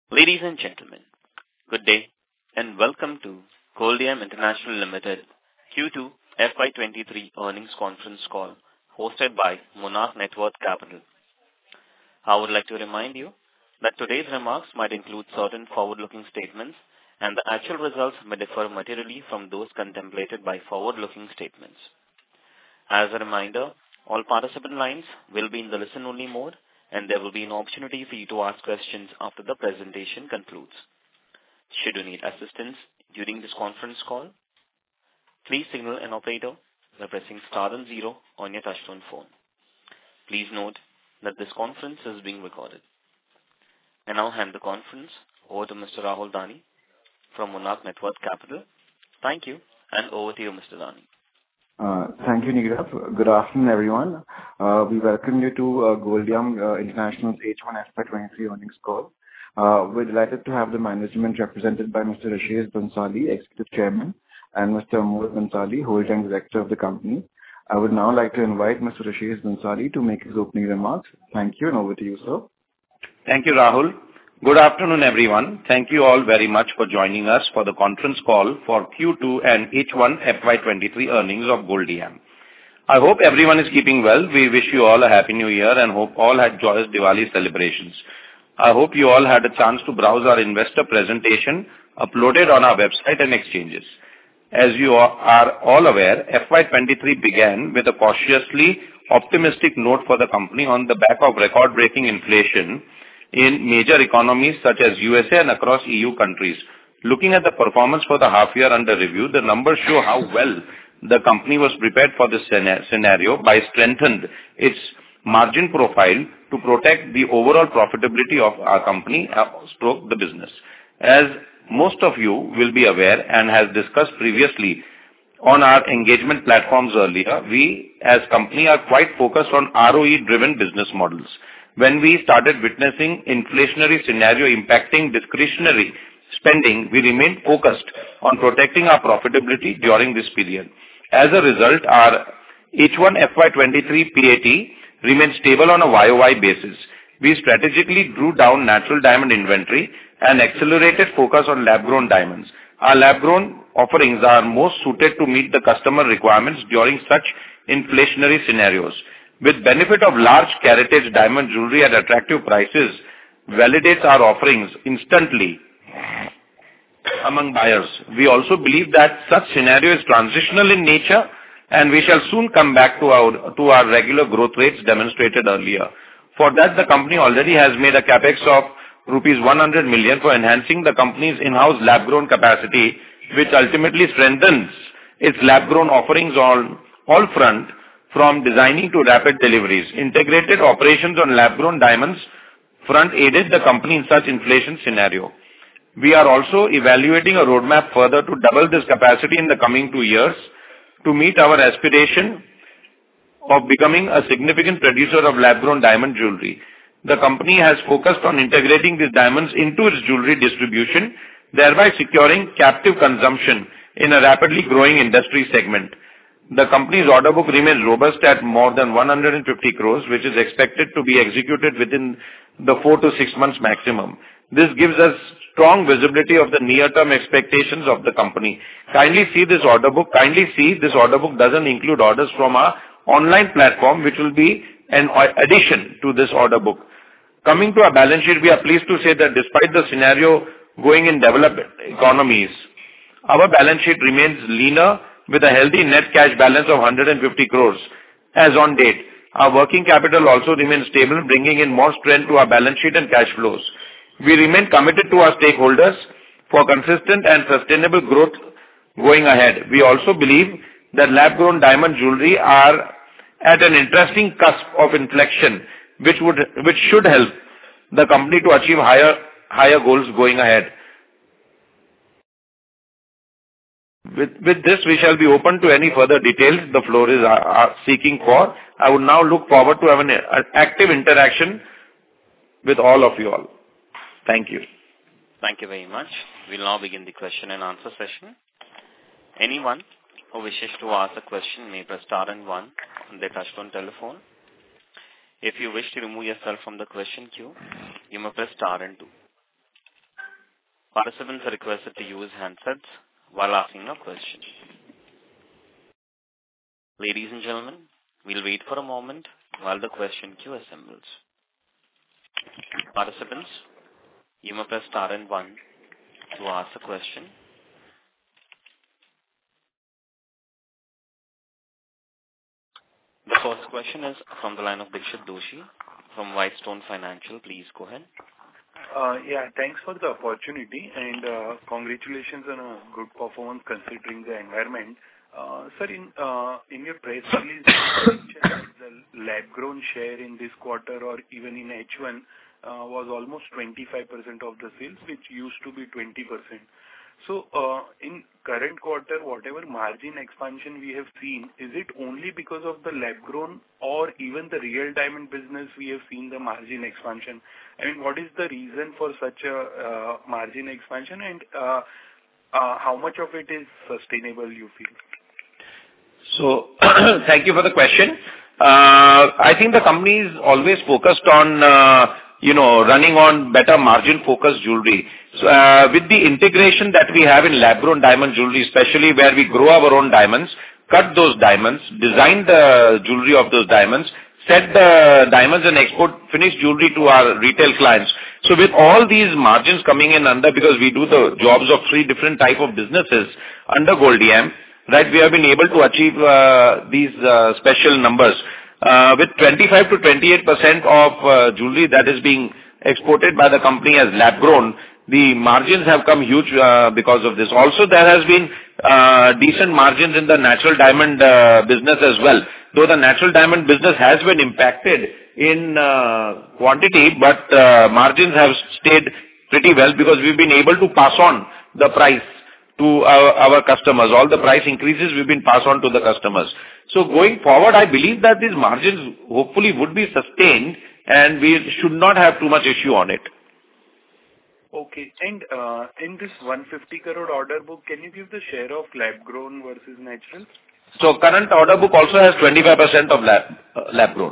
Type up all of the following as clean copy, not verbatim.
Ladies and gentlemen, good day and welcome to Goldiam International Limited Q2 FY23 earnings conference call hosted by Monarch Networth Capital. I would like to remind you that today's remarks might include certain forward-looking statements and the actual results may differ materially from those contemplated by forward-looking statements. As a reminder, all participant lines will be in the listen-only mode and there will be an opportunity for you to ask questions after the presentation concludes. Should you need assistance during this conference call, please signal an operator by pressing star and 0 on your touchtone phone. Please note that this conference is being recorded. I now hand the conference over to Mr. Rahul Dani from Monarch Networth Capital. Thank you, and over to you, Mr. Dani. Thank you, Nirav. Good afternoon, everyone. We welcome you to Goldiam International's H1 FY23 earnings call. We're delighted to have the management represented by Mr. Rashesh Bhansali, Executive Chairman, and Mr. Amol Bhansali, Whole-time Director of the company. I would now like to invite Mr. Rashesh Bhansali to make his opening remarks. Thank you, and over to you, sir. Thank you, Rahul. Good afternoon, everyone. Thank you all very much for joining us for the conference call for Q2 and H1 FY23 earnings of Goldiam. I hope everyone is keeping well. We wish you all a happy new year and hope all had joyous Diwali celebrations. I hope you all had a chance to browse our investor presentation uploaded on our website and exchanges. As you are all aware, FY23 began with a cautiously optimistic note for the company on the back of record-breaking inflation in major economies such as USA and across EU countries. Looking at the performance for the half year under review, the numbers show how well the company was prepared for this scenario by strengthened its margin profile to protect the overall profitability of our company, stroke the business. As most of you will be aware and has discussed previously on our engagement platforms earlier, we as company are quite focused on ROE-driven business models. When we started witnessing inflationary scenario impacting discretionary spending, we remained focused on protecting our profitability during this period. As a result, our H1 FY23 PAT remained stable on a YOY basis. We strategically drew down natural diamond inventory and accelerated focus on lab-grown diamonds. Our lab-grown offerings are most suited to meet the customer requirements during such inflationary scenarios. With benefit of large caratage diamond jewelry at attractive prices, validates our offerings instantly among buyers. We also believe that such scenario is transitional in nature and we shall soon come back to our regular growth rates demonstrated earlier. For that, the company already has made a capex of rupees 100 million for enhancing the company's in-house lab-grown capacity, which ultimately strengthens its lab-grown offerings on all front, from designing to rapid deliveries. Integrated operations on lab-grown diamonds front aided the company in such inflation scenario. We are also evaluating a roadmap further to double this capacity in the coming 2 years to meet our aspiration of becoming a significant producer of lab-grown diamond jewelry. The company has focused on integrating these diamonds into its jewelry distribution, thereby securing captive consumption in a rapidly growing industry segment. The company's order book remains robust at more than 150 crores, which is expected to be executed within the 4 to 6 months maximum. This gives us strong visibility of the near-term expectations of the company. Kindly see this order book doesn't include orders from our online platform, which will be an addition to this order book. Coming to our balance sheet, we are pleased to say that despite the scenario going in developed economies, our balance sheet remains leaner with a healthy net cash balance of 150 crores as on date. Our working capital also remains stable, bringing in more strength to our balance sheet and cash flows. We remain committed to our stakeholders for consistent and sustainable growth going ahead. We also believe that lab-grown diamond jewelry are at an interesting cusp of inflection, which should help the company to achieve higher goals going ahead. With this, we shall be open to any further details the floor is seeking for. I would now look forward to having an active interaction with all of you all. Thank you. Thank you very much. We'll now begin the question and answer session. Anyone who wishes to ask a question may press star and 1 on their touchtone telephone. If you wish to remove yourself from the question queue, you may press star and 2. Participants are requested to use handsets while asking a question. Ladies and gentlemen, we'll wait for a moment while the question queue assembles. Participants, you may press star and 1 to ask a question. The first question is from the line of Dixit Doshi from Whitestone Financial. Please go ahead. Yeah, thanks for the opportunity and congratulations on a good performance considering the environment. Sir, in your press release, you mentioned the lab-grown share in this quarter or even in H1 was almost 25% of the sales, which used to be 20%. So, in current quarter, whatever margin expansion we have seen, is it only because of the lab-grown or even the real diamond business we have seen the margin expansion? I mean, what is the reason for such a margin expansion and how much of it is sustainable, you feel? So, thank you for the question. I think the company is always focused on, running on better margin-focused jewelry. So, with the integration that we have in lab-grown diamond jewelry, especially where we grow our own diamonds, cut those diamonds, design the jewelry of those diamonds, set the diamonds and export finished jewelry to our retail clients. So with all these margins coming in under, because we do the jobs of 3 different type of businesses under Goldiam, right, we have been able to achieve these special numbers. With 25 to 28% of jewelry that is being exported by the company as lab-grown, the margins have come huge because of this. Also, there has been decent margins in the natural diamond business as well. Though the natural diamond business has been impacted in quantity, but margins have stayed pretty well because we've been able to pass on the price to our customers. All the price increases we've been passed on to the customers. So going forward, I believe that these margins hopefully would be sustained and we should not have too much issue on it. Okay. And in this 150 crore order book, can you give the share of lab-grown versus natural? So current order book also has 25% of lab-grown.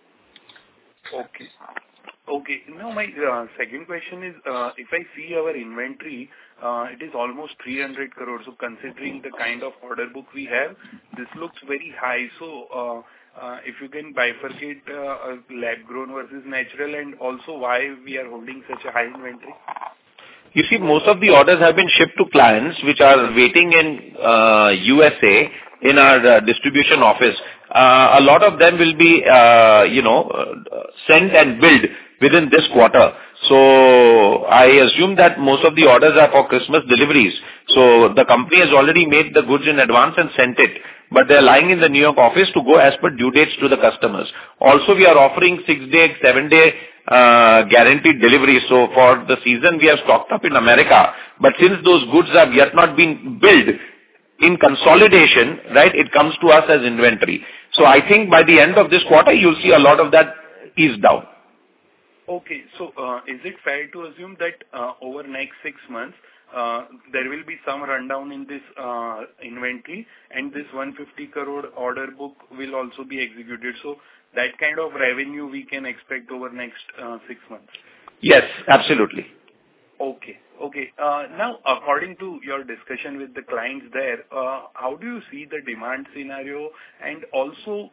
Okay. Okay. Now my second question is, if I see our inventory, it is almost 300 crores. So considering the kind of order book we have, this looks very high. So if you can bifurcate lab-grown versus natural and also why we are holding such a high inventory? You see, most of the orders have been shipped to clients which are waiting in USA in our distribution office. A lot of them will be, sent and billed within this quarter. So I assume that most of the orders are for Christmas deliveries. So the company has already made the goods in advance and sent it, but they're lying in the New York office to go as per due dates to the customers. Also, we are offering 6-day, 7-day guaranteed delivery. So for the season, we have stocked up in America. But since those goods have yet not been billed in consolidation, right, it comes to us as inventory. So I think by the end of this quarter, you'll see a lot of that ease down. Okay. So, is it fair to assume that over next 6 months, there will be some rundown in this inventory and this 150 crore order book will also be executed? So, that kind of revenue we can expect over next 6 months? Yes, absolutely. Okay. Okay. Now, according to your discussion with the clients there, how do you see the demand scenario? And also,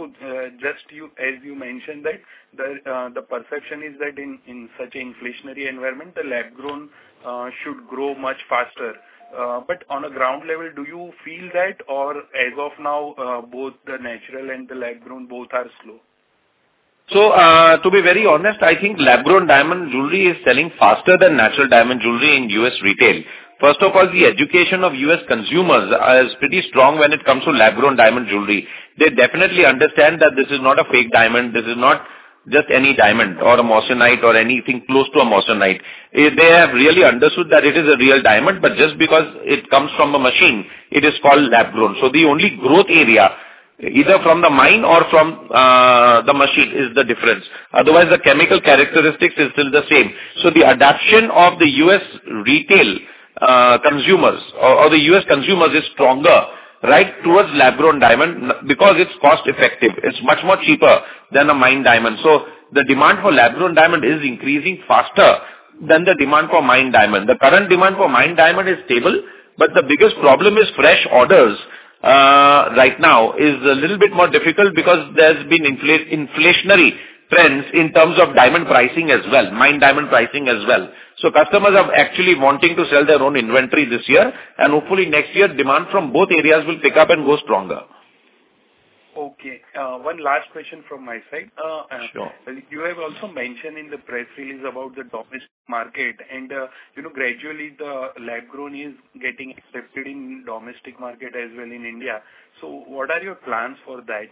as you mentioned that the perception is that in such an inflationary environment, the lab-grown should grow much faster. But on a ground level, do you feel that, or as of now, both the natural and the lab-grown both are slow? So, to be very honest, I think lab-grown diamond jewelry is selling faster than natural diamond jewelry in US retail. First of all, the education of US consumers is pretty strong when it comes to lab-grown diamond jewelry. They definitely understand that this is not a fake diamond, this is not just any diamond or a moissanite or anything close to a moissanite. They have really understood that it is a real diamond, but just because it comes from a machine, it is called lab-grown. So the only growth area, either from the mine or from the machine, is the difference. Otherwise, the chemical characteristics is still the same. So the adoption of the US retail consumers or the US consumers is stronger, right, towards lab-grown diamond because it's cost effective. It's much more cheaper than a mine diamond. So the demand for lab-grown diamond is increasing faster than the demand for mined diamond. The current demand for mined diamond is stable, but the biggest problem is fresh orders right now is a little bit more difficult because there's been inflationary trends in terms of diamond pricing as well, mined diamond pricing as well. So customers are actually wanting to sell their own inventory this year, and hopefully next year demand from both areas will pick up and go stronger. Okay. One last question from my side. Sure. You have also mentioned in the press release about the domestic market, and gradually the lab-grown is getting accepted in domestic market as well in India. So what are your plans for that?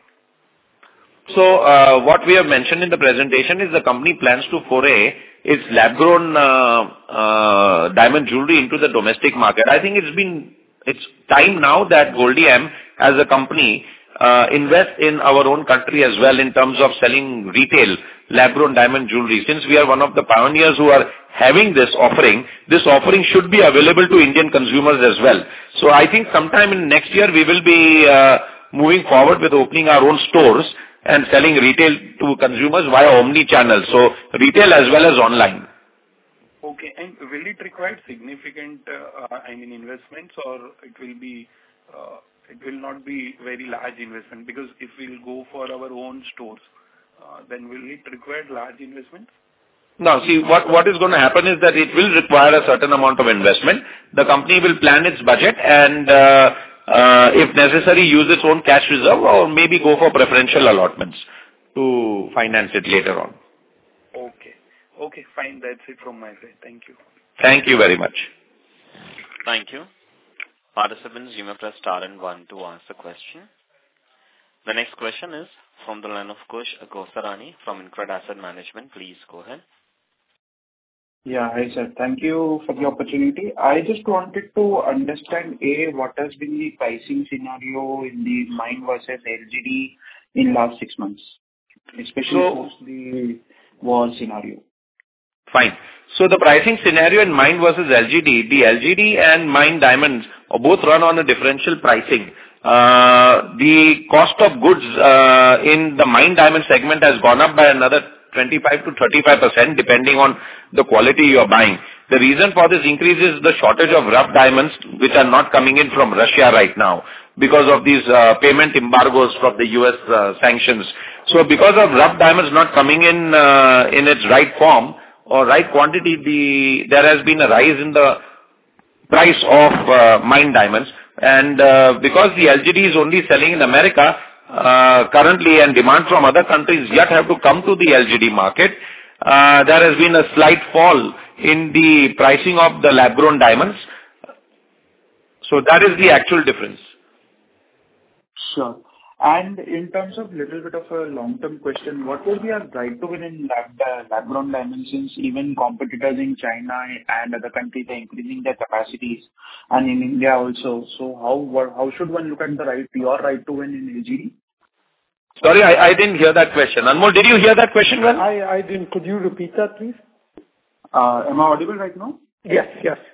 So what we have mentioned in the presentation is the company plans to foray its lab-grown diamond jewelry into the domestic market. I think it's time now that Goldiam as a company invest in our own country as well in terms of selling retail lab-grown diamond jewelry. Since we are one of the pioneers who are having this offering should be available to Indian consumers as well. So I think sometime in next year we will be moving forward with opening our own stores and selling retail to consumers via omni-channel, so retail as well as online. Okay, and will it require significant, investments, or it will not be very large investment? Because if we'll go for our own stores, then will it require large investments? No, see, what is going to happen is that it will require a certain amount of investment. The company will plan its budget and if necessary, use its own cash reserve or maybe go for preferential allotments to finance it later on. Okay, fine. That's it from my side. Thank you. Thank you very much. Thank you. Participants, you may press star and 1 to ask the question. The next question is from the line of Kush Gosarani from InCred Asset Management. Please go ahead. Yeah, hi sir. Thank you for the opportunity. I just wanted to understand, what has been the pricing scenario in the mined versus LGD in last 6 months, especially post the war scenario. Fine. So the pricing scenario in mined versus LGD, the LGD and mined diamonds both run on a differential pricing. The cost of goods in the mined diamond segment has gone up by another 25 to 35% depending on the quality you are buying. The reason for this increase is the shortage of rough diamonds which are not coming in from Russia right now because of these payment embargoes from the US sanctions. So because of rough diamonds not coming in its right form or right quantity, there has been a rise in the price of mined diamonds, and because the LGD is only selling in America currently and demand from other countries yet have to come to the LGD market, there has been a slight fall in the pricing of the lab-grown diamonds. So that is the actual difference. Sure. And in terms of little bit of a long-term question, what will be our right to win in lab-grown diamonds, since even competitors in China and other countries are increasing their capacities, and in India also. So how should one look at your right to win in LGD? Sorry, I didn't hear that question. Anmol, did you hear that question well? I didn't. Could you repeat that, please? Am I audible right now? Yes.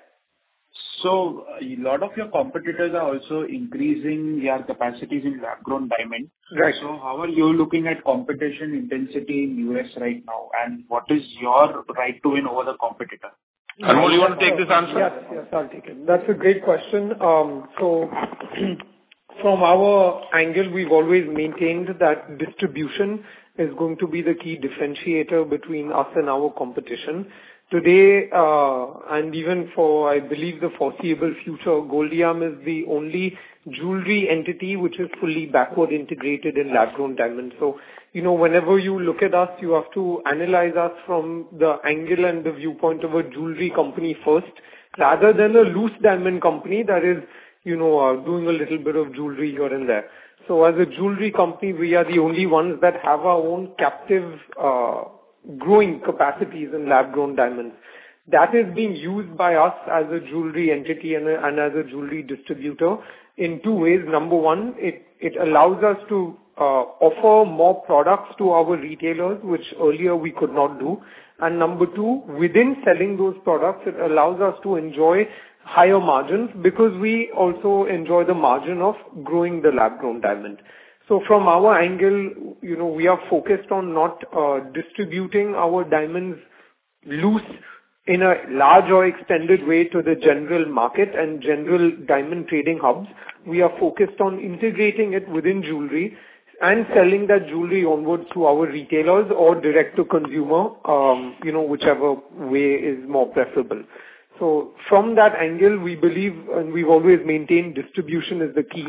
So a lot of your competitors are also increasing their capacities in lab-grown diamond. Right. So how are you looking at competition intensity in US right now, and what is your right to win over the competitor? Anmol, you want to take this answer? Yes, I'll take it. That's a great question. So from our angle, we've always maintained that distribution is going to be the key differentiator between us and our competition. Today, and even for, I believe, the foreseeable future, Goldiam is the only jewelry entity which is fully backward integrated in lab-grown diamonds. So, whenever you look at us, you have to analyze us from the angle and the viewpoint of a jewelry company first, rather than a loose diamond company that is, doing a little bit of jewelry here and there. So as a jewelry company, we are the only ones that have our own captive growing capacities in lab-grown diamonds. That is being used by us as a jewelry entity and as a jewelry distributor in 2 ways. Number one, it allows us to offer more products to our retailers, which earlier we could not do. And number two, within selling those products, it allows us to enjoy higher margins because we also enjoy the margin of growing the lab-grown diamond. So from our angle, we are focused on not distributing our diamonds loose in a large or extended way to the general market and general diamond trading hubs. We are focused on integrating it within jewelry and selling that jewelry onwards to our retailers or direct to consumer, whichever way is more preferable. So from that angle, we believe, and we've always maintained, distribution is the key.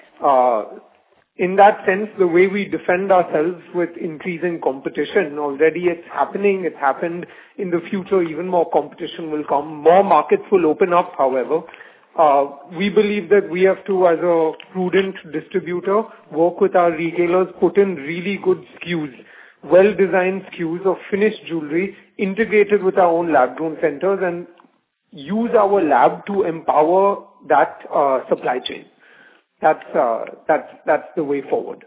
In that sense, the way we defend ourselves with increasing competition, already it's happening, it's happened. In the future, even more competition will come. More markets will open up, however. We believe that we have to, as a prudent distributor, work with our retailers, put in really good SKUs, well-designed SKUs of finished jewelry, integrated with our own lab-grown centers, and use our lab to empower that supply chain. That's the way forward.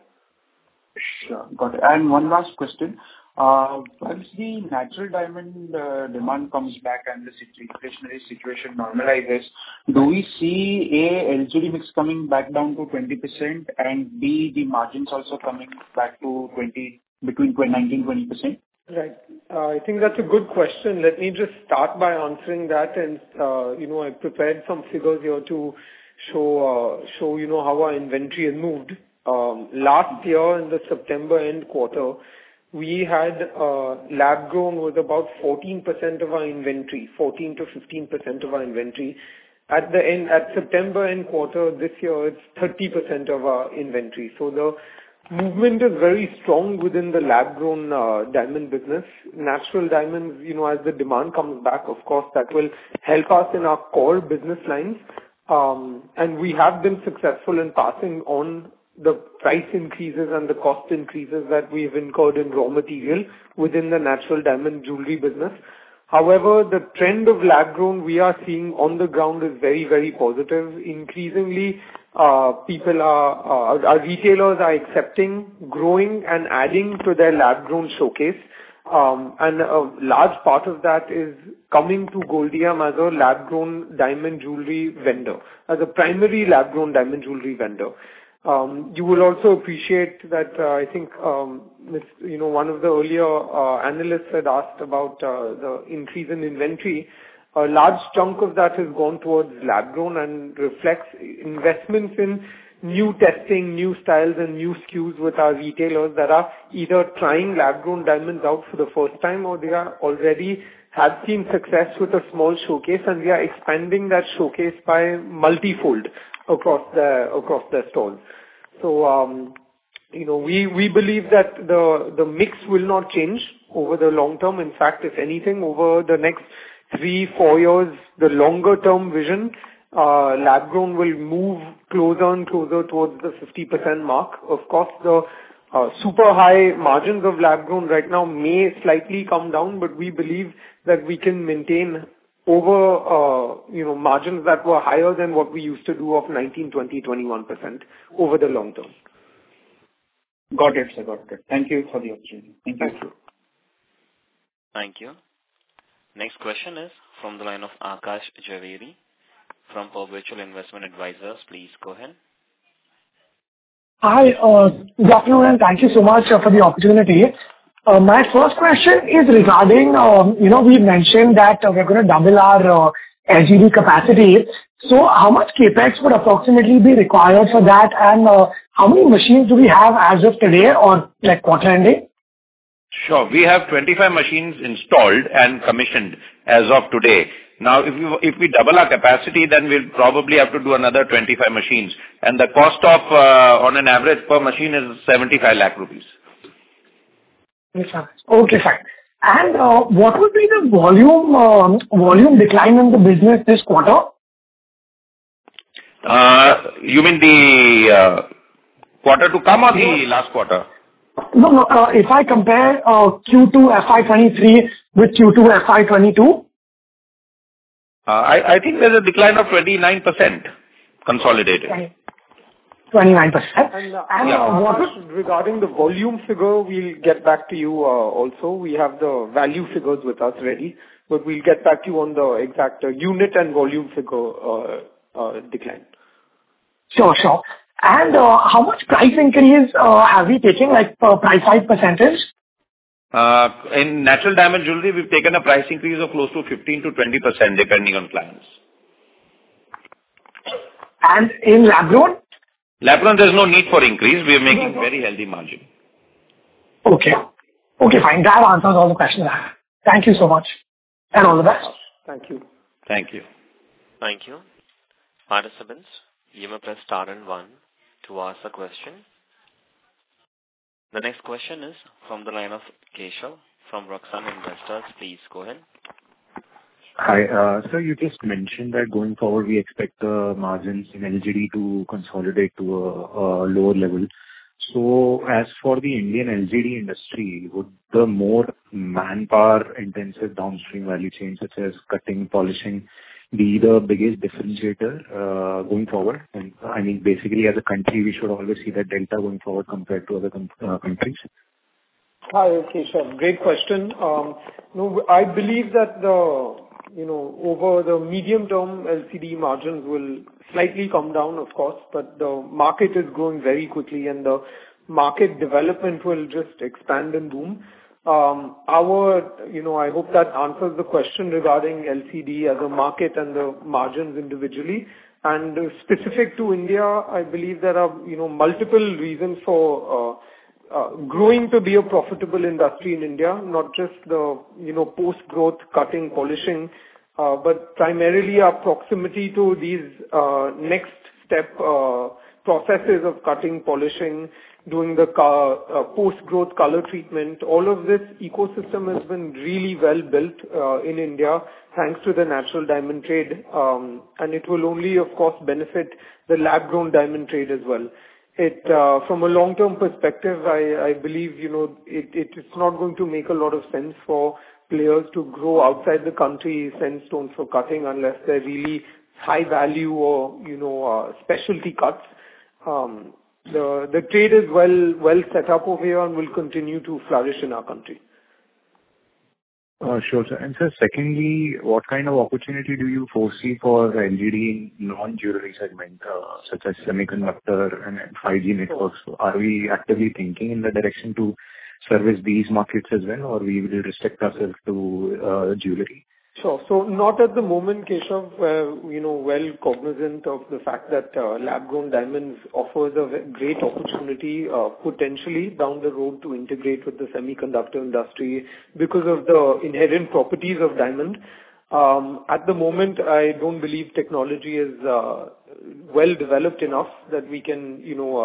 Sure. Got it. And one last question. Once the natural diamond demand comes back and the inflationary situation normalizes, do we see A, LGD mix coming back down to 20%, and B, the margins also coming back to between 19-20%? Right. I think that's a good question. Let me just start by answering that. And, I prepared some figures here to show how our inventory has moved. Last year in the September end quarter, we had lab grown was about 14% of our inventory, 14 to 15% of our inventory. At September end quarter this year, it's 30% of our inventory. So the movement is very strong within the lab-grown diamond business. Natural diamonds, as the demand comes back, of course, that will help us in our core business lines. And we have been successful in passing on the price increases and the cost increases that we have incurred in raw material within the natural diamond jewelry business. However, the trend of lab-grown we are seeing on the ground is very, very positive. Increasingly, our retailers are accepting, growing and adding to their lab-grown showcase. And a large part of that is coming to Goldiam as a lab-grown diamond jewelry vendor, as a primary lab-grown diamond jewelry vendor. You will also appreciate that, I think, one of the earlier analysts had asked about the increase in inventory. A large chunk of that has gone towards lab-grown and reflects investments in new testing, new styles and new SKUs with our retailers that are either trying lab-grown diamonds out for the first time or they are already have seen success with a small showcase, and we are expanding that showcase by multifold across the stores. So, we believe that the mix will not change over the long term. In fact, if anything, over the next 3-4 years, the longer term vision, lab-grown will move closer and closer towards the 50% mark. Of course, the super high margins of lab-grown right now may slightly come down, but we believe that we can maintain over, margins that were higher than what we used to do of 19, 20, 21% over the long term. Got it, sir. Got it. Thank you for the opportunity. Thank you. Thank you. Next question is from the line of Akash Javeri from Perpetual Investment Advisors. Please go ahead. Hi, good afternoon, and thank you so much for the opportunity. My first question is regarding, we mentioned that we're going to double our LGD capacity. So how much capex would approximately be required for that, and how many machines do we have as of today or like quarter ending? Sure. We have 25 machines installed and commissioned as of today. Now, if we double our capacity, then we'll probably have to do another 25 machines. And the cost of, on an average per machine is 75 lakh rupees. Yes, sir. Okay, fine. And what would be the volume decline in the business this quarter? You mean the quarter to come or the last quarter? No. If I compare Q2 FY23 with Q2 FY22. I think there's a decline of 29% consolidated. 29%. And what is regarding the volume figure, we'll get back to you also. We have the value figures with us ready, but we'll get back to you on the exact unit and volume figure decline. Sure. And how much price increase have we taken, like price hike percentage? In natural diamond jewelry, we've taken a price increase of close to 15 to 20%, depending on clients. And in lab-grown? Lab-grown, there's no need for increase. We are making very healthy margin. Okay. Okay, fine. That answers all the questions I have. Thank you so much. And all the best. Thank you. Thank you. Thank you. Participants, you may press star and 1 to ask a question. The next question is from the line of Keshav from Roxanne Investors. Please go ahead. Hi. Sir, you just mentioned that going forward, we expect the margins in LGD to consolidate to a lower level. So as for the Indian LGD industry, would the more manpower-intensive downstream value chain, such as cutting, polishing, be the biggest differentiator going forward? And I mean, basically, as a country, we should always see that delta going forward compared to other countries. Hi, Keshav. Great question. No, I believe that over the medium term, LCD margins will slightly come down, of course, but the market is growing very quickly and the market development will just expand and boom. I hope that answers the question regarding LCD as a market and the margins individually. And specific to India, I believe there are, multiple reasons for growing to be a profitable industry in India, not just the, post-growth cutting, polishing, but primarily our proximity to these next step processes of cutting, polishing, doing the post-growth color treatment. All of this ecosystem has been really well built in India thanks to the natural diamond trade, and it will only, of course, benefit the lab-grown diamond trade as well. From a long-term perspective, I believe, it's not going to make a lot of sense for players to grow outside the country sandstone for cutting unless they're really high value or specialty cuts. The trade is well set up over here and will continue to flourish in our country. Sure, sir. And sir, secondly, what kind of opportunity do you foresee for LGD in non-jewelry segment, such as semiconductor and 5G networks? Are we actively thinking in the direction to service these markets as well, or we will restrict ourselves to jewelry? Sure. So not at the moment, Keshav, well cognizant of the fact that lab-grown diamonds offers a great opportunity potentially down the road to integrate with the semiconductor industry because of the inherent properties of diamond. At the moment, I don't believe technology is well developed enough that we can,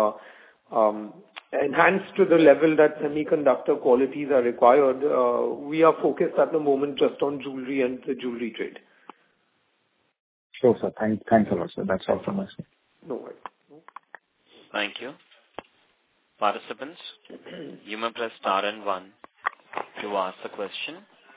enhance to the level that semiconductor qualities are required. We are focused at the moment just on jewelry and the jewelry trade. Sure, sir. Thanks a lot, sir. That's all from us. No worries. Thank you. Participants, you may press star and 1 to ask a question.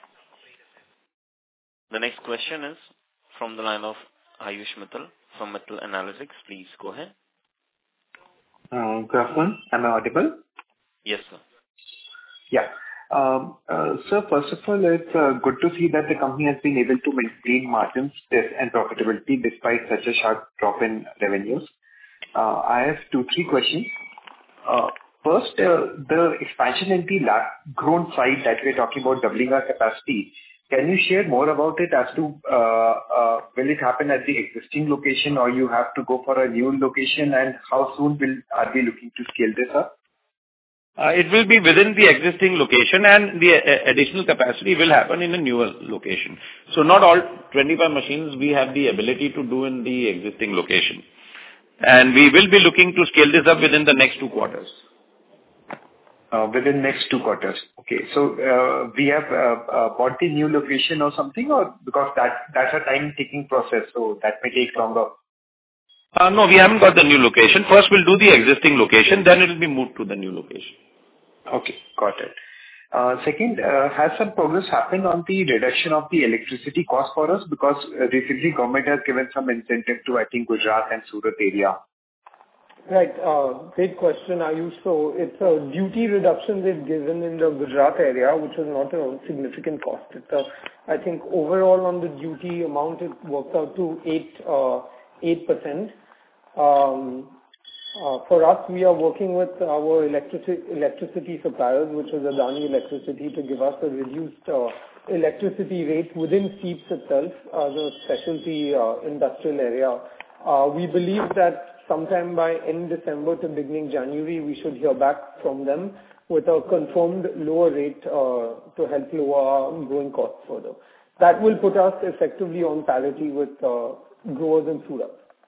The next question is from the line of Ayush Mittal from Mittal Analytics. Please go ahead. Good afternoon. Am I audible? Yes, sir. Yeah. Sir, first of all, it's good to see that the company has been able to maintain margins and profitability despite such a sharp drop in revenues. I have 2-3 questions. First, the expansion in the lab-grown side that we're talking about doubling our capacity, can you share more about it as to will it happen at the existing location or you have to go for a new location, and how soon are we looking to scale this up? It will be within the existing location, and the additional capacity will happen in a newer location. So not all 25 machines we have the ability to do in the existing location. And we will be looking to scale this up within the next 2 quarters. Within next 2 quarters. Okay. So we have bought the new location or something, or because that's a time-taking process, so that may take longer? No, we haven't got the new location. First, we'll do the existing location, then it will be moved to the new location. Okay, got it. Second, has some progress happened on the reduction of the electricity cost for us? Because recently government has given some incentive to, I think, Gujarat and Surat area. Right. Great question, Ayush. So it's a duty reduction they've given in the Gujarat area, which is not a significant cost. It's I think overall on the duty amount, it works out to 8%. For us, we are working with our electricity suppliers, which is Adani Electricity, to give us a reduced electricity rate within SEEPS itself, the specialty industrial area. We believe that sometime by end December to beginning January, we should hear back from them with a confirmed lower rate to help lower our growing costs further. That will put us effectively on parity with growers in Surat.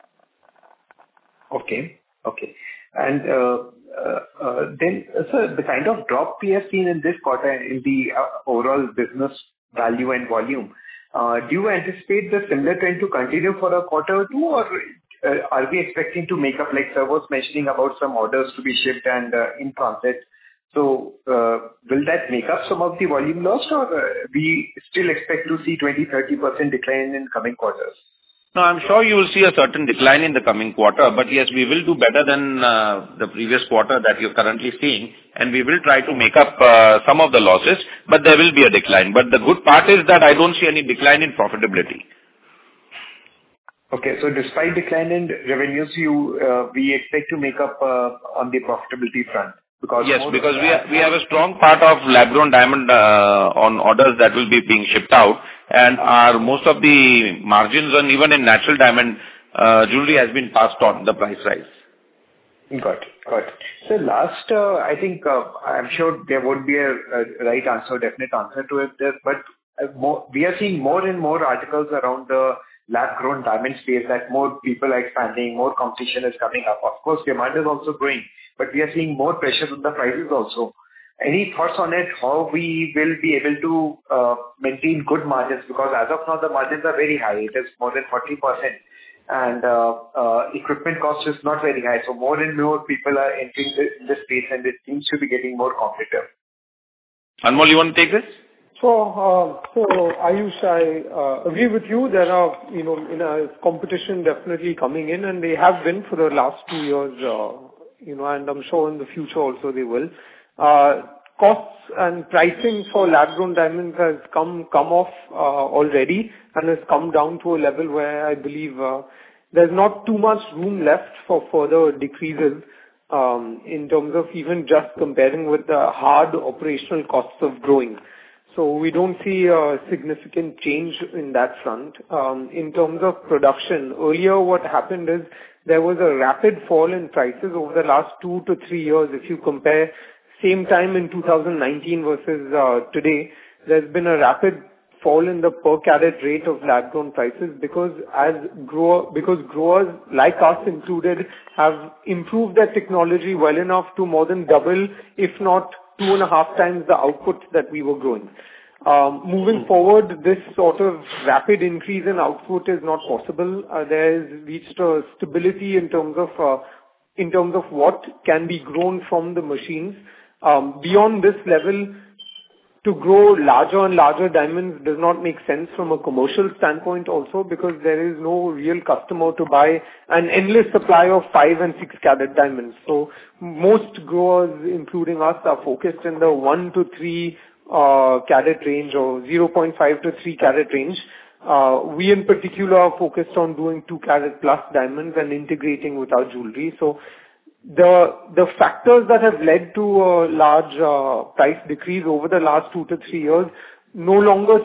Okay. And then, sir, the kind of drop we have seen in this quarter in the overall business value and volume, do you anticipate the similar trend to continue for a quarter or two, or are we expecting to make up, like sir was mentioning about some orders to be shipped and in transit? So, will that make up some of the volume lost, or we still expect to see 20-30% decline in coming quarters? No, I'm sure you will see a certain decline in the coming quarter, but yes, we will do better than the previous quarter that you're currently seeing, and we will try to make up some of the losses, but there will be a decline. But the good part is that I don't see any decline in profitability. Okay, so despite decline in revenues, we expect to make up on the profitability front. Because we have a strong part of lab-grown diamond on orders that will be being shipped out, and most of the margins and even in natural diamond jewelry has been passed on the price rise. Got it. So last, I think I'm sure there won't be a right answer, definite answer to it, but we are seeing more and more articles around the lab-grown diamond space that more people are expanding, more competition is coming up. Of course, demand is also growing, but we are seeing more pressure on the prices also. Any thoughts on it, how we will be able to maintain good margins? Because as of now, the margins are very high. It is more than 40%. And equipment cost is not very high. So more and more people are entering this space, and it seems to be getting more competitive. Anmol, you want to take this? So Ayush, I agree with you. There are, competition definitely coming in, and they have been for the last 2 years, and I'm sure in the future also they will. Costs and pricing for lab-grown diamonds has come off already, and has come down to a level where I believe there's not too much room left for further decreases in terms of even just comparing with the hard operational costs of growing. So we don't see a significant change in that front. In terms of production, earlier what happened is there was a rapid fall in prices over the last 2 to 3 years. If you compare same time in 2019 versus today, there's been a rapid fall in the per carat rate of lab-grown prices because growers like us included have improved their technology well enough to more than double, if not 2.5 times the output that we were growing. Moving forward, this sort of rapid increase in output is not possible. There is reached a stability in terms of what can be grown from the machines. Beyond this level, to grow larger and larger diamonds does not make sense from a commercial standpoint also, because there is no real customer to buy an endless supply of 5 and 6 carat diamonds. So most growers, including us, are focused in the 1 to 3 carat range, or 0.5 to 3 carat range. We in particular are focused on doing 2 carat plus diamonds and integrating with our jewelry. So the factors that have led to a large price decrease over the last 2 to 3 years no longer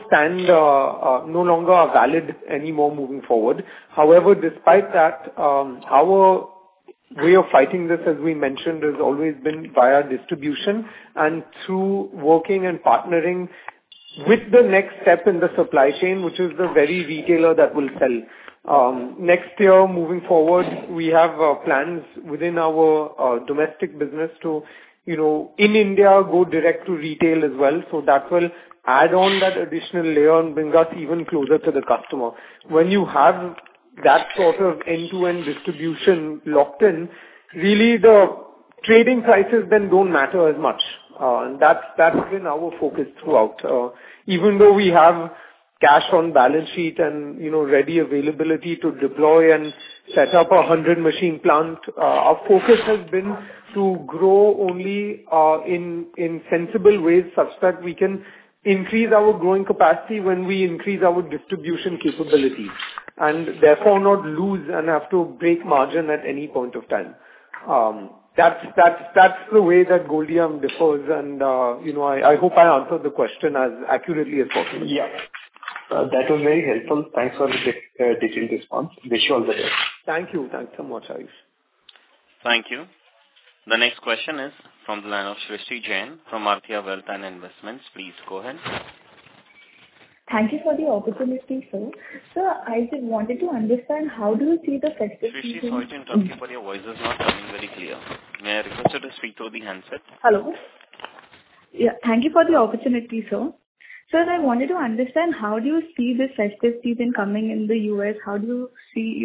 are valid anymore moving forward. However, despite that, our way of fighting this, as we mentioned, has always been via distribution and through working and partnering with the next step in the supply chain, which is the very retailer that will sell. Next year, moving forward, we have plans within our domestic business to, in India, go direct to retail as well. So that will add on that additional layer and bring us even closer to the customer. When you have that sort of end-to-end distribution locked in, really the trading prices then don't matter as much. And that's been our focus throughout. Even though we have cash on balance sheet and, ready availability to deploy and set up a 100-machine plant, our focus has been to grow only in sensible ways such that we can increase our growing capacity when we increase our distribution capability, and therefore not lose and have to break margin at any point of time. That's the way that Goldiam differs, and I hope I answered the question as accurately as possible. Yeah. That was very helpful. Thanks for the detailed response. Wish you all the best. Thank you. Thanks so much, Ayush. Thank you. The next question is from the line of Shrishti Jain from Arthya Wealth and Investments. Please go ahead. Thank you for the opportunity, sir. Sir, I just wanted to understand how do you see the festive Shrishti, season? sorry to interrupt you, but your voice is not coming very clear. May I request you to speak through the handset? Hello? Yeah, thank you for the opportunity, sir. Sir, I wanted to understand how do you see this festive season coming in the US? How do you see,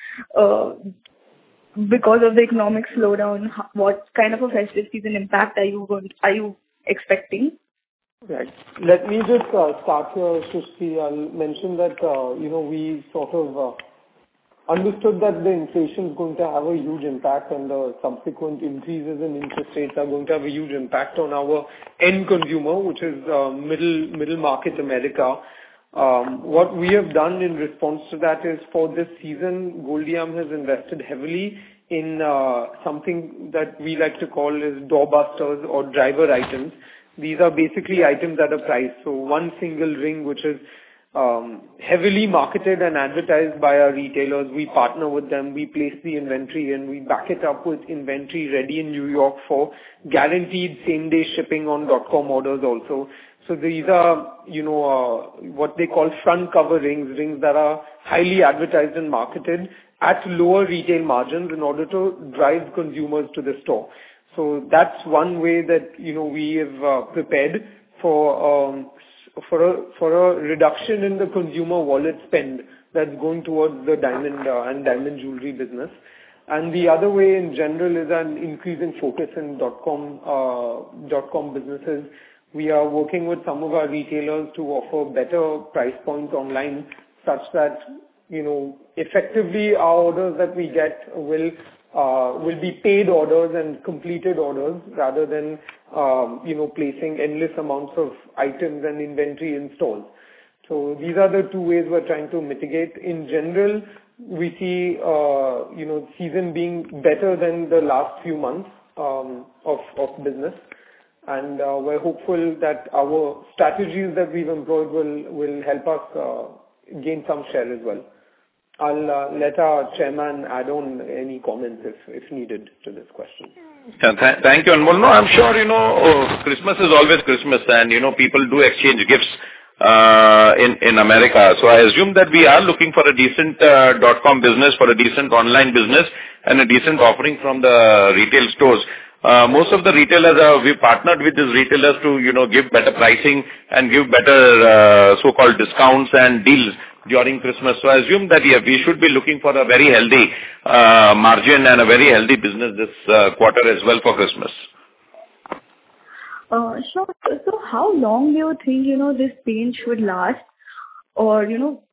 because of the economic slowdown, what kind of a festive season impact are you expecting? Right. Let me just start here, Shrishti. I'll mention that, we sort of understood that the inflation is going to have a huge impact and the subsequent increases in interest rates are going to have a huge impact on our end consumer, which is middle market America. What we have done in response to that is for this season, Goldiam has invested heavily in something that we like to call as doorbusters or driver items. These are basically items at a price. So one single ring, which is heavily marketed and advertised by our retailers. We partner with them, we place the inventory and we back it up with inventory ready in New York for guaranteed same-day shipping on .com orders also. So these are, what they call front cover rings that are highly advertised and marketed at lower retail margins in order to drive consumers to the store. So that's one way that, we have prepared for a reduction in the consumer wallet spend that's going towards the diamond and diamond jewelry business. And the other way in general is an increasing focus in .com businesses. We are working with some of our retailers to offer better price points online such that, effectively our orders that we get will be paid orders and completed orders rather than, placing endless amounts of items and inventory in stores. So these are the two ways we're trying to mitigate. In general, we see, season being better than the last few months of business. And we're hopeful that our strategies that we've employed will help us gain some share as well. I'll let our chairman add on any comments if needed to this question. Thank you, Anmol. No, I'm sure, Christmas is always Christmas and, people do exchange gifts in America. So I assume that we are looking for a decent .com business, for a decent online business and a decent offering from the retail stores. Most of the retailers, we partnered with these retailers to, give better pricing and give better so-called discounts and deals during Christmas. So I assume that we should be looking for a very healthy margin and a very healthy business this quarter as well for Christmas. Sure. So how long do you think, this pain should last? Or,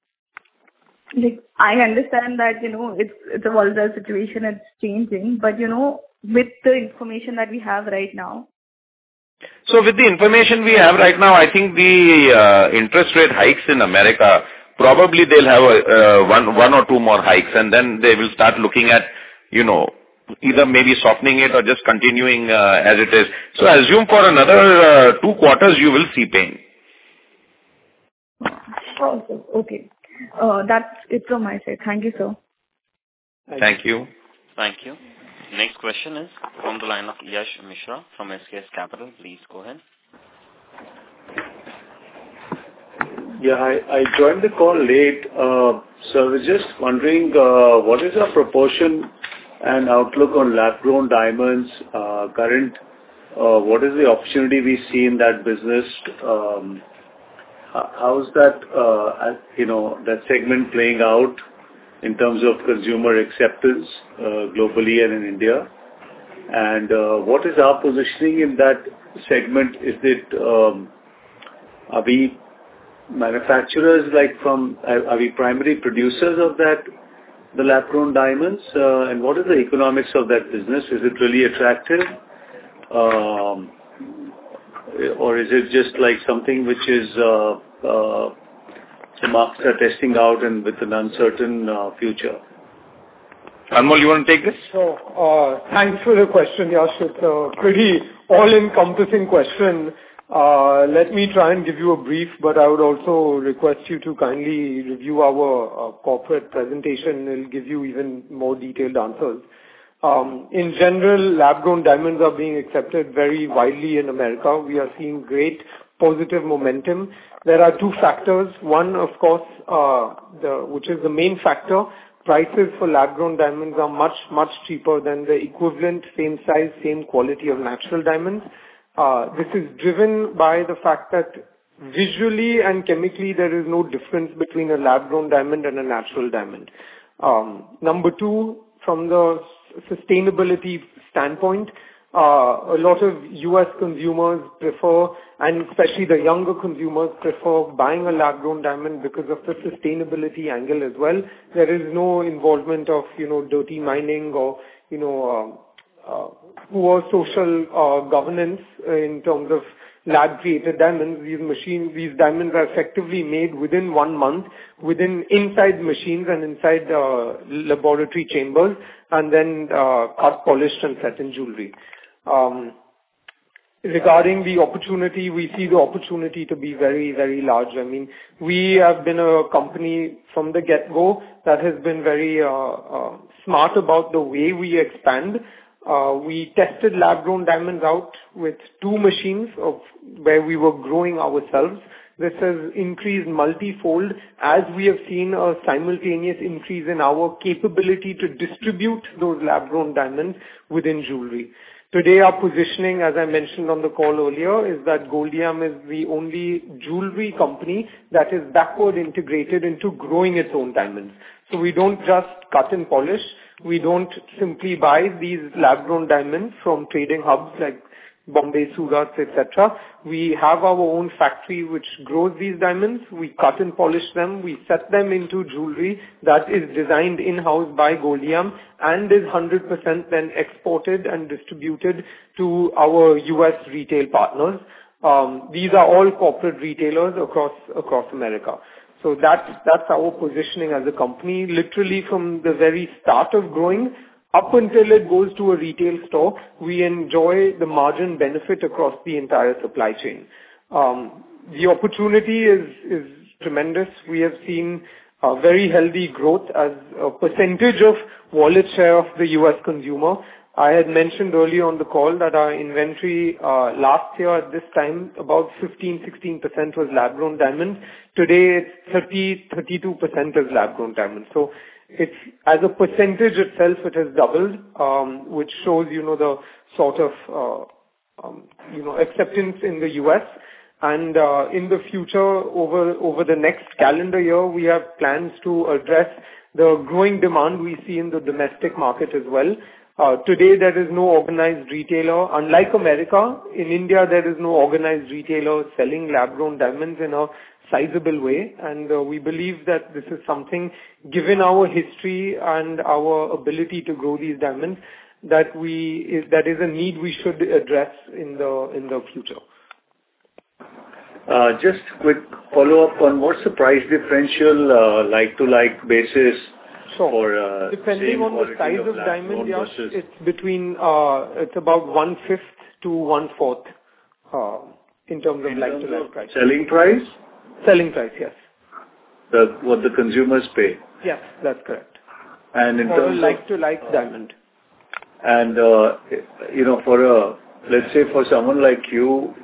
I understand that, it's a volatile situation, it's changing, but, with the information that we have right now. So with the information we have right now, I think the interest rate hikes in America, probably they'll have one or two more hikes and then they will start looking at, either maybe softening it or just continuing as it is. So I assume for another 2 quarters you will see pain. Oh, okay. That's it from my side. Thank you, sir. Thank you. Thank you. Next question is from the line of Yash Mishra from SKS Capital. Please go ahead. Yeah, I joined the call late. So I was just wondering, what is our proportion and outlook on lab-grown diamonds, what is the opportunity we see in that business? How is that, that segment playing out in terms of consumer acceptance globally and in India? And what is our positioning in that segment? Is it, are we manufacturers are we primary producers of that, the lab-grown diamonds? And what is the economics of that business? Is it really attractive? Or is it just like something which is the markets are testing out and with an uncertain future? Anmol, you want to take this? So, thanks for the question, Yash. It's a pretty all-encompassing question. Let me try and give you a brief, but I would also request you to kindly review our corporate presentation. It'll give you even more detailed answers. In general, lab-grown diamonds are being accepted very widely in America. We are seeing great positive momentum. There are two factors. One, of course, which is the main factor. Prices for lab-grown diamonds are much, much cheaper than the equivalent, same size, same quality of natural diamonds. This is driven by the fact that visually and chemically there is no difference between a lab-grown diamond and a natural diamond. Number two, from the sustainability standpoint, a lot of US consumers prefer, and especially the younger consumers prefer buying a lab-grown diamond because of the sustainability angle as well. There is no involvement of, dirty mining or, poor social governance in terms of lab-created diamonds. These diamonds are effectively made within 1 month, inside machines and inside laboratory chambers, and then cut, polished, and set in jewelry. Regarding the opportunity, we see the opportunity to be very, very large. I mean, we have been a company from the get-go that has been very smart about the way we expand. We tested lab-grown diamonds out with 2 machines where we were growing ourselves. This has increased multifold as we have seen a simultaneous increase in our capability to distribute those lab-grown diamonds within jewelry. Today, our positioning, as I mentioned on the call earlier, is that Goldiam is the only jewelry company that is backward integrated into growing its own diamonds. So we don't just cut and polish. We don't simply buy these lab-grown diamonds from trading hubs like Bombay, Surat, etc. We have our own factory which grows these diamonds. We cut and polish them. We set them into jewelry that is designed in-house by Goldiam and is 100% then exported and distributed to our US retail partners. These are all corporate retailers across America. So that's our positioning as a company, literally from the very start of growing up until it goes to a retail store. We enjoy the margin benefit across the entire supply chain. The opportunity is tremendous. We have seen a very healthy growth as a percentage of wallet share of the US consumer. I had mentioned earlier on the call that our inventory last year at this time, about 15-16% was lab-grown diamonds. Today, it's 30-32% is lab-grown diamonds. So it's, as a percentage itself, it has doubled, which shows, the sort of, acceptance in the US. And in the future, over the next calendar year, we have plans to address the growing demand we see in the domestic market as well. Today, there is no organized retailer. Unlike America, in India, there is no organized retailer selling lab-grown diamonds in a sizable way. And we believe that this is something, given our history and our ability to grow these diamonds, that is a need we should address in the future. Just quick follow-up on what's the price differential like-to-like basis? Sure. Depending on the size of diamond, Yash, it's between it's about 1/5 to 1/4 in terms of like-to-like price. Selling price? Selling price, yes. What the consumers pay? Yes, that's correct. And in terms of like-to-like diamond. And let's say for someone like you,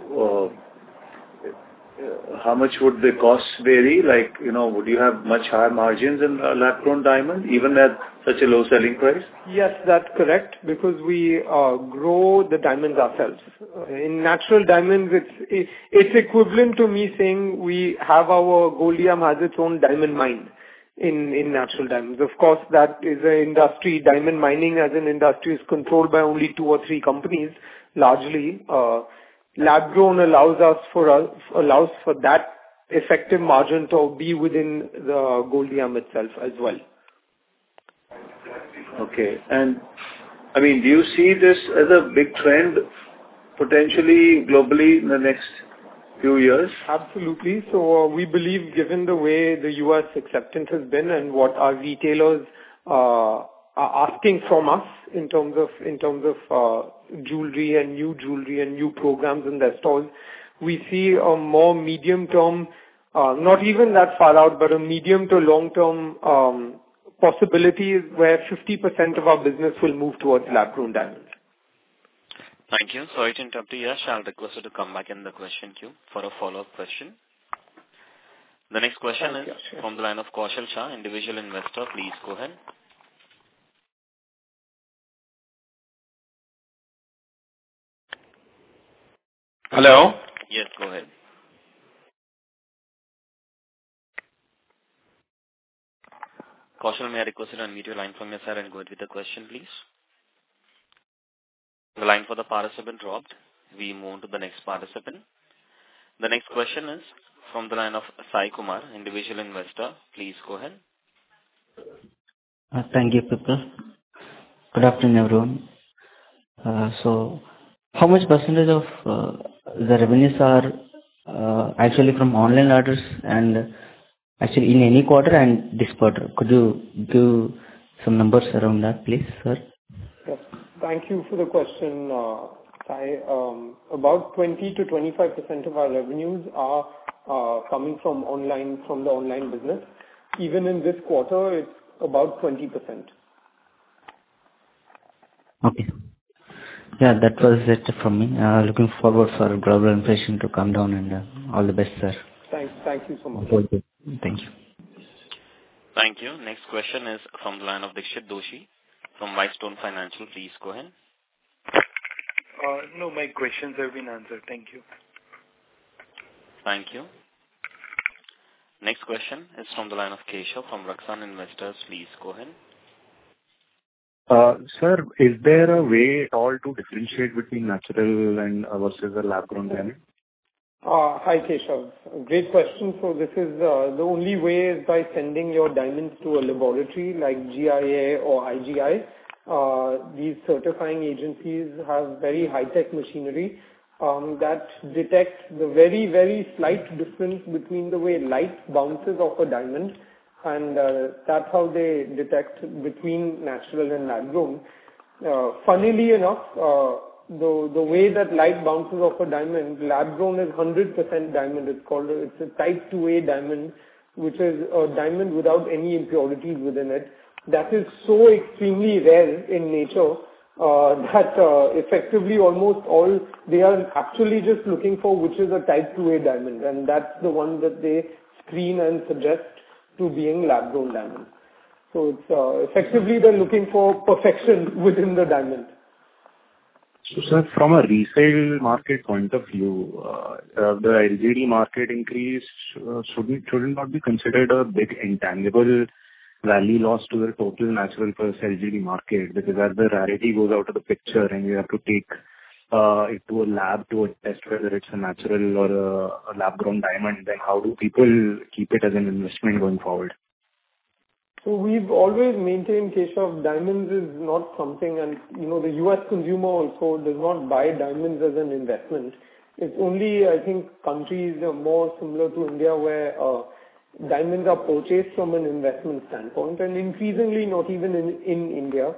how much would the costs vary? Would you have much higher margins in lab-grown diamond, even at such a low selling price? Yes, that's correct, because we grow the diamonds ourselves. In natural diamonds, it's equivalent to me saying Goldiam has its own diamond mine in natural diamonds. Of course, that is an industry. Diamond mining as an industry is controlled by only 2 or 3 companies, largely. Lab-grown allows for that effective margin to be within the Goldiam itself as well. Okay. And, do you see this as a big trend potentially globally in the next few years? Absolutely. So we believe, given the way the US acceptance has been and what our retailers are asking from us in terms of jewelry and new programs in their stores. We see a more medium-term, not even that far out, but a medium to long-term possibility where 50% of our business will move towards lab-grown diamonds. Thank you. Sorry to interrupt you, Yash. I'll request you to come back in the question queue for a follow-up question. The next question is from the line of Kaushal Shah, individual investor. Please go ahead. Hello? Yes, go ahead. Kaushal, may I request you to unmute your line from your side and go ahead with the question, please? The line for the participant dropped. We move to the next participant. The next question is from the line of Sai Kumar, individual investor. Please go ahead. Thank you, Pippa. Good afternoon, everyone. So, how much percentage of the revenues are actually from online orders and actually in any quarter and this quarter? Could you give some numbers around that, please, sir? Yes. Thank you for the question, Sai. About 20 to 25% of our revenues are coming from the online business. Even in this quarter, it's about 20%. Okay. Yeah, that was it from me. Looking forward for global inflation to come down and all the best, sir. Thank you so much. Thank you. Thank you. Next question is from the line of Dikshit Doshi from Whitestone Financial. Please go ahead. No, my questions have been answered. Thank you. Thank you. Next question is from the line of Keshav from Raksan Investors. Please go ahead. Sir, is there a way at all to differentiate between natural and versus a lab-grown diamond? Hi, Keshav. Great question. So this is the only way is by sending your diamonds to a laboratory like GIA or IGI. These certifying agencies have very high-tech machinery that detects the very, very slight difference between the way light bounces off a diamond, and that's how they detect between natural and lab-grown. Funnily enough, the way that light bounces off a diamond, lab-grown is 100% diamond. It's a type 2A diamond, which is a diamond without any impurities within it. That is so extremely rare in nature that effectively almost all they are actually just looking for, which is a type 2A diamond, and that's the one that they screen and suggest to being lab-grown diamond. So it's effectively they're looking for perfection within the diamond. So, sir, from a resale market point of view, the LGD market increase shouldn't not be considered a big intangible value loss to the total natural plus LGD market, because as the rarity goes out of the picture and you have to take it to a lab to test whether it's a natural or a lab-grown diamond, then how do people keep it as an investment going forward? So we've always maintained, Keshav, diamonds is not something, and the US consumer also does not buy diamonds as an investment. It's only, I think, countries more similar to India where diamonds are purchased from an investment standpoint, and increasingly not even in India.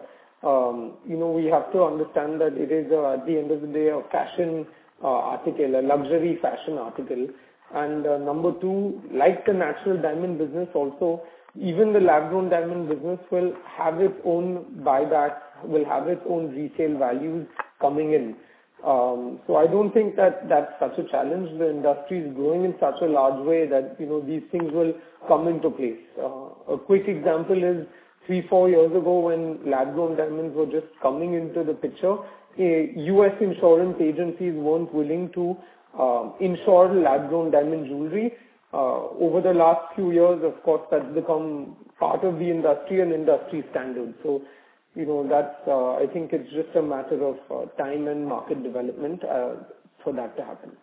We have to understand that it is at the end of the day a fashion article, a luxury fashion article. And number two, like the natural diamond business also, even the lab-grown diamond business will have its own buyback, will have its own resale values coming in. So I don't think that that's such a challenge. The industry is growing in such a large way that these things will come into place. A quick example is 3-4 years ago when lab-grown diamonds were just coming into the picture, US insurance agencies weren't willing to insure lab-grown diamond jewelry. Over the last few years, of course, that's become part of the industry and industry standard. So, that's, I think it's just a matter of time and market development for that to happen.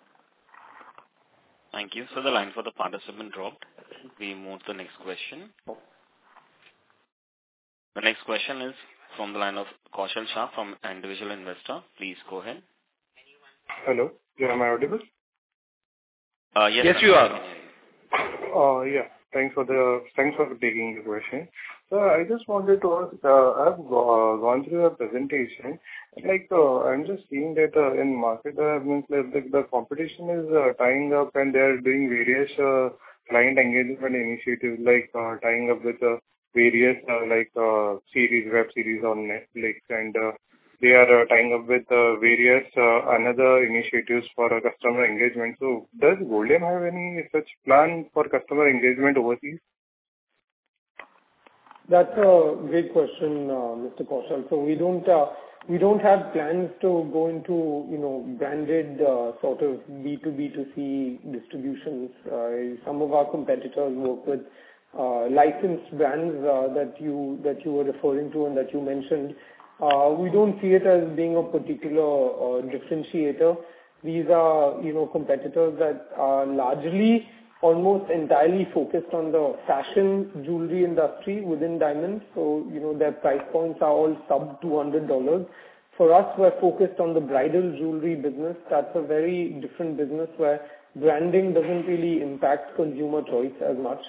Thank you. So the line for the participant dropped. We move to the next question. The next question is from the line of Kaushal Shah from Individual Investor. Please go ahead. Hello. Yeah, am I audible? Yes, you are. Yeah. Thanks for taking the question. So I just wanted to ask, I've gone through your presentation. I'm just seeing that in market, the competition is tying up and they are doing various client engagement initiatives, tying up with various web series on Netflix, and they are tying up with various another initiatives for customer engagement. So does Goldiam have any such plan for customer engagement overseas? That's a great question, Mr. Kaushal. So we don't have plans to go into branded sort of B2B2C distributions. Some of our competitors work with licensed brands that you were referring to and that you mentioned. We don't see it as being a particular differentiator. These are competitors that are largely almost entirely focused on the fashion jewelry industry within diamonds. So their price points are all sub $200. For us, we're focused on the bridal jewelry business. That's a very different business where branding doesn't really impact consumer choice as much.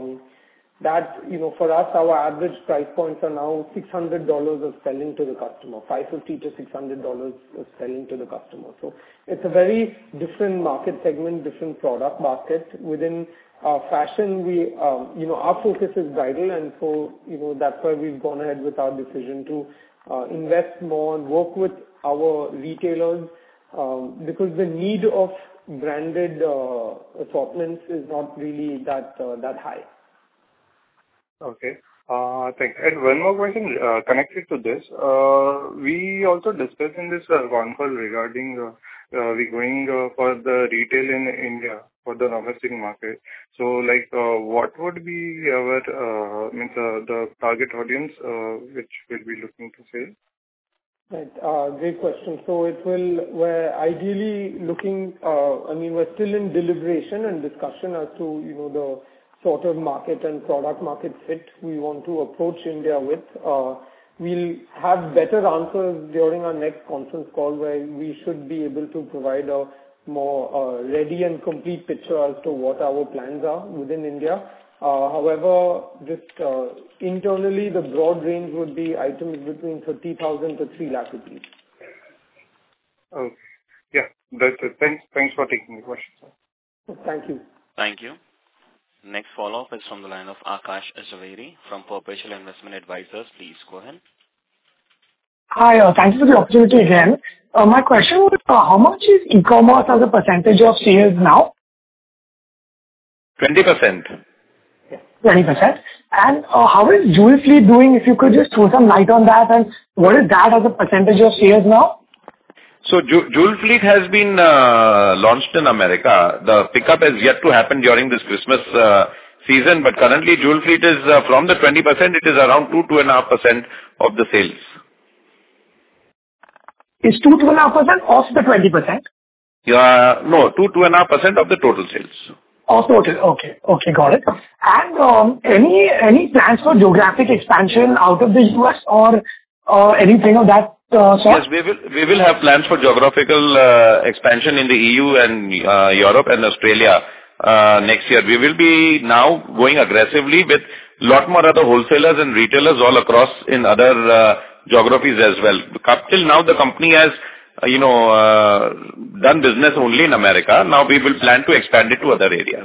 For us, our average price points are now $600 of selling to the customer, $550 to $600 of selling to the customer. So it's a very different market segment, different product basket. Within fashion, our focus is bridal, and so that's why we've gone ahead with our decision to invest more and work with our retailers because the need of branded assortments is not really that high. Okay. Thanks. And one more question connected to this. We also discussed in this one call regarding we going for the retail in India for the domestic market. So, what would be our the target audience which we'll be looking to sell? Right. Great question. So we're ideally looking. We're still in deliberation and discussion as to the sort of market and product market fit we want to approach India with. We'll have better answers during our next conference call where we should be able to provide a more ready and complete picture as to what our plans are within India. However, just internally, the broad range would be items between 30,000 to 3 lakh rupees. Okay. Yeah, that's it. Thanks for taking the question, sir. Thank you. Thank you. Next follow-up is from the line of Akash Zaveri from Perpetual Investment Advisors. Please go ahead. Hi, thank you for the opportunity again. My question was, how much is e-commerce as a percentage of sales now? 20%. 20%. And how is Jewel Fleet doing? If you could just throw some light on that, and what is that as a percentage of sales now? So Jewel Fleet has been launched in America. The pickup has yet to happen during this Christmas season, but currently Jewel Fleet is from the 20%, it is around 2.5% of the sales. Is 2.5% of the 20%? No, 2.5% of the total sales. Of total, okay, got it. And any plans for geographic expansion out of the US or anything of that sort? Yes, we will have plans for geographical expansion in the EU and Europe and Australia next year. We will be now going aggressively with a lot more other wholesalers and retailers all across in other geographies as well. Till now, the company has done business only in America. Now we will plan to expand it to other areas.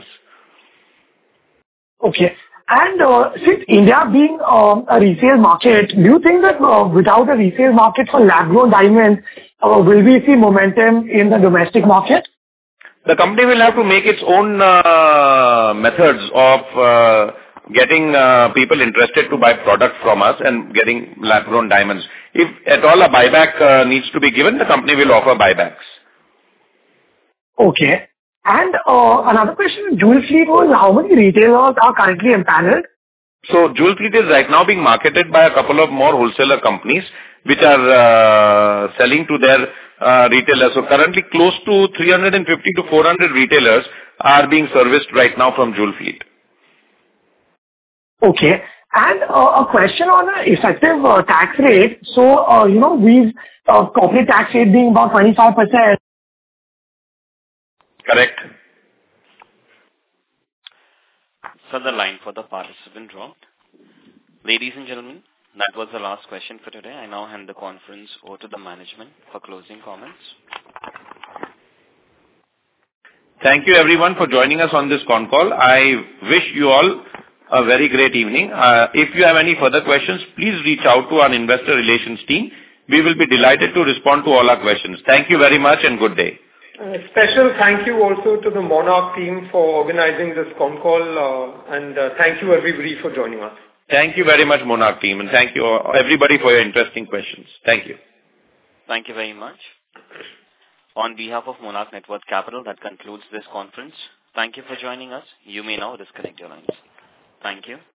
Okay. And since India being a resale market, do you think that without a resale market for lab-grown diamonds, will we see momentum in the domestic market? The company will have to make its own methods of getting people interested to buy product from us and getting lab-grown diamonds. If at all a buyback needs to be given, the company will offer buybacks. Okay. And another question, Jewel Fleet was how many retailers are currently empaneled? So Jewel Fleet is right now being marketed by a couple of more wholesaler companies which are selling to their retailers. So currently close to 350 to 400 retailers are being serviced right now from Jewel Fleet. Okay. And a question on the effective tax rate. So, we've corporate tax rate being about 25%. Correct. So the line for the participant dropped. Ladies and gentlemen, that was the last question for today. I now hand the conference over to the management for closing comments. Thank you everyone for joining us on this con call. I wish you all a very great evening. If you have any further questions, please reach out to our investor relations team. We will be delighted to respond to all our questions. Thank you very much and good day. Special thank you also to the Monarch team for organizing this con call, and thank you everybody for joining us. Thank you very much, Monarch team, and thank you everybody for your interesting questions. Thank you. Thank you very much. On behalf of Monarch Networth Capital, that concludes this conference. Thank you for joining us. You may now disconnect your lines. Thank you.